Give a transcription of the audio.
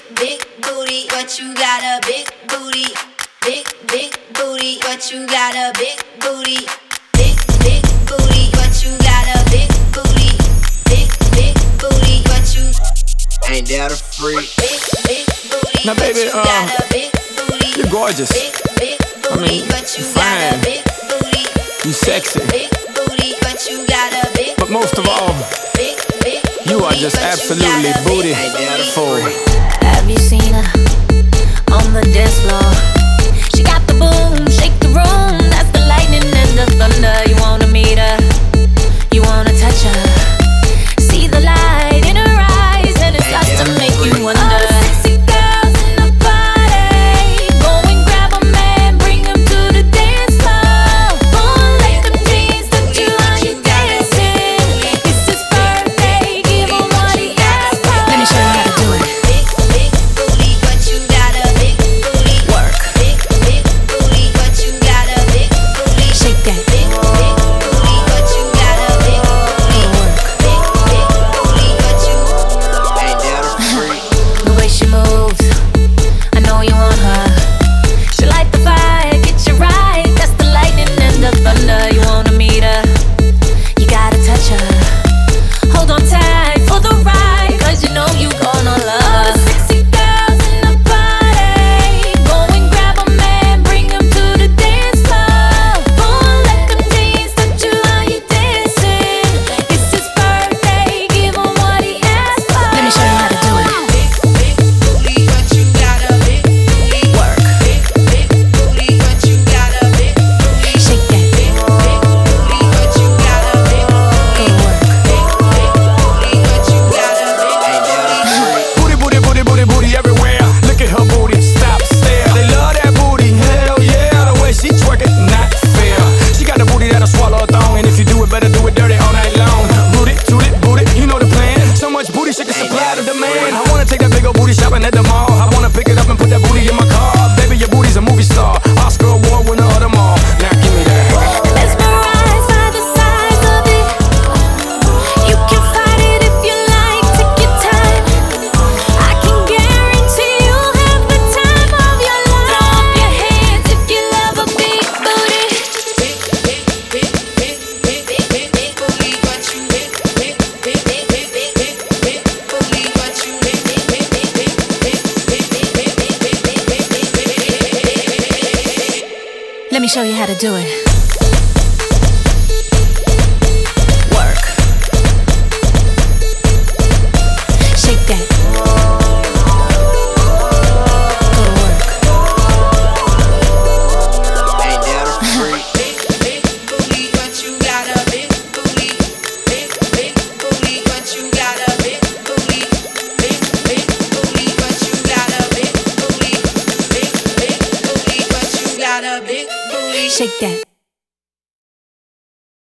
big booty, but you got a big booty. Big booty, but you got a big booty. Big booty, but you got a big booty. Big booty, but you ain't that a freak? Big booty. Now, baby, you got a big booty. you're gorgeous. Big booty, but you you're got a fine. big booty. You sexy. Big booty, but you got a big. But most of all, big you are just absolutely beautiful. Have you seen her on the dance floor? She got the boom, shake the room. That's the lightning and the thunder. You wanna meet her, you wanna touch her. See the light in her eyes, and it starts to make you wonder. All the sexy girls in the party, go and grab a man, bring him to the dance floor. Go and let them jeans touch you while you dancing. It's his birthday, give him what he asked for. Let me show you how to do it. Big booty, but you got a big booty. Work. Big booty, but you got a big booty. Shake that. Big booty, but you got a big booty. Big booty, but you Ain't that a freak? The way she moves, I know you want her. She light the fire, get you right. That's the lightning and the thunder. You wanna meet her, you gotta touch her. Hold on tight for the ride, 'cause you know you gonna love her. All the sexy girls in the party, go and grab a man, bring him to the dance floor. Go and let them jeans touch you while you dancing. It's his birthday, give him what he asked for. Let me show you how to do it. big booty, but you got a big booty. Work. Big booty, but you got a big booty. Shake that. Big booty, but you got a big booty. Go work. Big booty, but you got a big Ain't that a freak? Booty, booty, booty, booty, booty everywhere. Look at her booty, stop, stare. They love that booty, hell yeah. The way she twerk it, not fair. She got the booty that'll swallow a thong, and if you do it, better do it dirty all night long. Root it, toot it, boot it, you know the plan. So much booty, she can supply the demand. I wanna take that big old booty shopping at the mall. I wanna pick it up and put that booty in my car. Baby, your booty's a movie star, Oscar award winner of them all. Now give me that. Mesmerized by the size of it. You can fight it if you like. Take your time. I can guarantee you'll have the time of your life. Throw up your hands if you love a big booty. big booty, but you big booty, but you Let me show you how to do it. Work. Shake that. Go to work. Ain't that a freak? big booty, but you got a big booty. Big booty, but you got a big booty. Big booty, but you got a big booty. Big booty, but you got a big booty. Shake that.